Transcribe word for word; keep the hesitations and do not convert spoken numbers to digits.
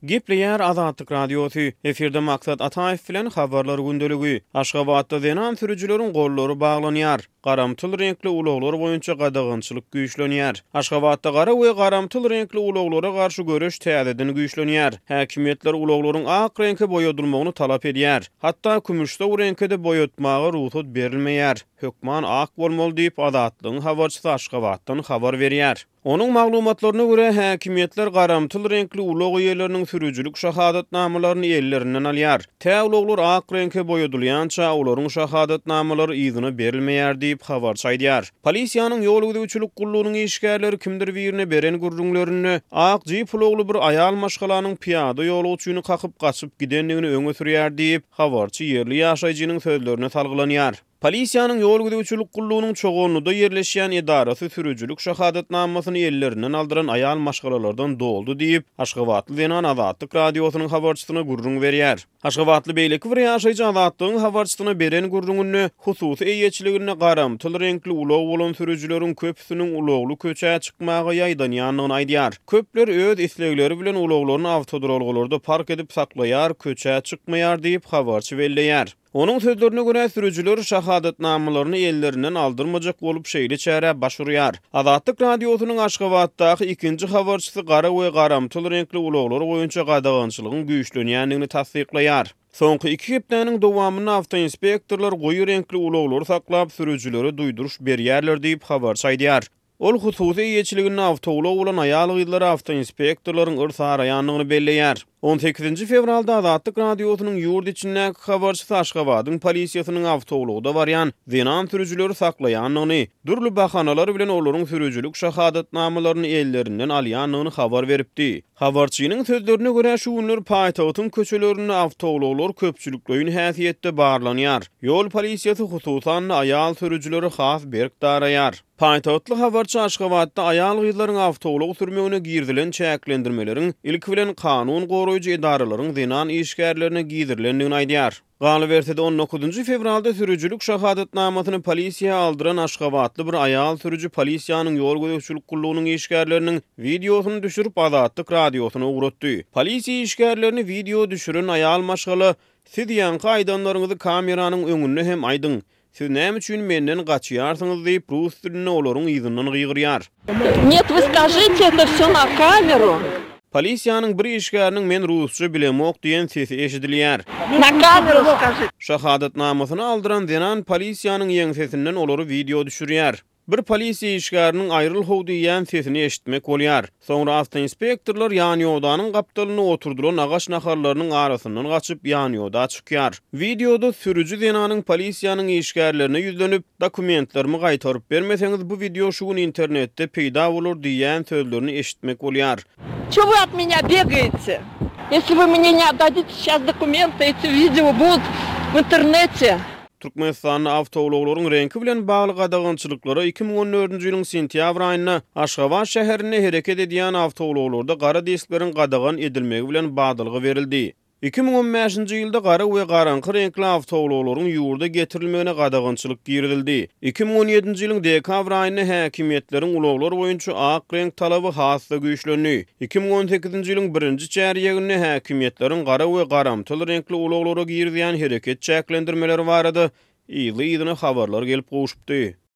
Gepleyer Azatlyk radiosu. Eferde maksat Ataýew bilen habarlar gündeligi. Aşgabatda denan sürüjüleriň gollary baglanýar. Garamtyl renkli ulaglar boýunça gadagynçylyk güýçlenýär. Aşgabatda gara we garamtyl renkli ulaglara garşy göreş täzeden güýçlenýär. Häkimetler ulaglaryň ak reňke boýadylmagyny talap edýär. Hatda kümüşde u reňkede boýatmagy ruhsat berilmeýär. Hökman ak bolmaly diýip Azatlygyň habarçysy Aşgabatdan habar berýär. Onun maglumatlaryna görä häkimetler garamtyl renkli ulag ýerleriniň sürüjülük şahadatnamalaryny ellerinden alýar. Tä ulaglar ak reňke boýadylýança olaryň şahadatnamalary ýygyna berilmeýär diýip habar çaýdýar. Polisiýanyň ýol güdüçilik gullugynyň işgärleri kimdir birine beren gurrunlaryny ak jip ulagly bir aýal maşgalanyň piýada ýol üçin kakyp gaçyp gidenligini öňe sürýär diýip habarçy ýerli ýaşaýjynyň sözlerine salgylanýar. Polisiýanyň ýol güdüçilik gullugynyň çoğunluğunda ýerleşýän edarasy sürüjülük şahadatnamasyny ellerinden aldyran aýal maşgalalardan doldy diýip Aşgabatly denan Azatlyk radiosynyň habarçysyna gurrun berýär. Aşgabatly beýleki bir ýaşaýjy Azatlygyň habarçysyna beren gurrunyny hususy eýetçiligine garamtyl renkli ulag bolan sürüjüleriň köpüsiniň ulagly köçä çykmagy ýaýdanýanlygyny aýdýar. Köpler öz islegleri bilen ulaglaryny awtodrolgalarda park edip saklaýar, köçä çykmaýar diýip habarçy belleýär. Onun sözlerine göre sürücüler şahadatnamalaryny ellerinden aldırmajak bolup şeýle çäre başurýar. Azatlyk radiosynyň Aşgabatdaky ikinji habarçysy gara we garamtyl renkli ulaglar boýunça gadagynçylygyň güýçlenýändigini tasdikleýär. Soňky iki hepdeniň dowamyny awtoinspektorlar goýy renkli ulaglary saklap sürüjülere duýduruş berýärler diýip habar çaýdýar. Ol hususy eýetçiligini awtoulag bolan aýal gyzlary awtoinspektorlaryň ırsaraýanlygyny belleýär. on sekizinji fevralda Azatlyk radiosynyň ýurt içindäki habarçysy Aşgabatyň polisiýasynyň awtoulagda barýan zenan sürüjüleri saklaýanlygyny, durly bahanalar bilen olaryň sürüjülük şahadatnamalaryny ellerinden alýanlygyny habar beripdi. Habarçynyň sözlerine görä şu günler paýtagtyň köçelerini awtoulaglar köpçülikleýin häsiýetde barlanýar. Ýol polisiýasy hususan aýal sürüjüleri has berkdaraýar. Paýtagtly habarçy Aşgabatda aýal gyzlaryň awtoulag sürmegine girdilen çäklendirmeleriň ilki bilen kanun goraýjy edaralaryň zenan işgärlerine giýdirilendigini aýdýar. Galybersede on dokuzunji fevralda sürüjülük şahadatnamasyny polisiýa aldyran Aşgabatly bir aýal sürüjü polisiýanyň ýol güdüçilik gullugynyň işgärleriniň videosyny düşürip Azatlyk radiosyna uğratdy. Polisiýa işgärlerini video düşüren aýal maşgaly "Siz ýanky aýdanlaryňyzy kameranyň öňünde hem aýdyň. Siz näme üçin menden gaçýarsyňyz?" diýip rus dilinde olaryň ýygynyň gygyrýar. Нет, вы скажите, это всё на камеру. Polisiýanyň bir işgäriniň men rusça bilemok diýen sesi eşidilýär. На камеру скажите. Şahadatnamasyny aldyran denan polisiýanyň ýeňsesinden olary video düşürýär. Bir polisiýa işgäriniň aýryl howdy ýan sesini eşitmek bolýar. Soňra awtoinspektorlar ýany ýodanyň gapdalyny oturduran agaç naharlarynyň arasyndan gaçyp ýany ýoda çykýar. Videoda sürüjü denanyň polisiýanyň işgärlerine ýüzlenip "Dokumentlerimi gaýtaryp bermeseňiz bu video şu gün internetde peýda bolar" diýen sözlerini eşitmek bolýar. Чего вы от меня бегаете? Если вы мне не отдадите сейчас документы, эти видео будут в интернете. Türkmenistanyň awtoulaglaryň renki bilen bagly gadagynçylyklary iki ming on dördünji ýylyň sentýabr aýyna Aşgabat şäherine hereket edýän awtoulaglarda gara diskleriň gadagan edilmegi bilen badylgy berildi. iki ming on beşinji ýylda gara we garanky renkli awtoulaglaryň ýurda getirilmegine gadagynçylyk giridildi. iki ming on ýedinji ýylyň dekabr aýyna häkimetleriň ulaglar boýunça ak renk talaby hasda güýçlendi. iki ming on sekizinji ýylyň birinji çäriýeginde häkimetleriň gara we garamtyl renkli ulaglara girýän hereket çäklendirmeleri barady. Ýyly ýylyna habarlar gelip goşupdy.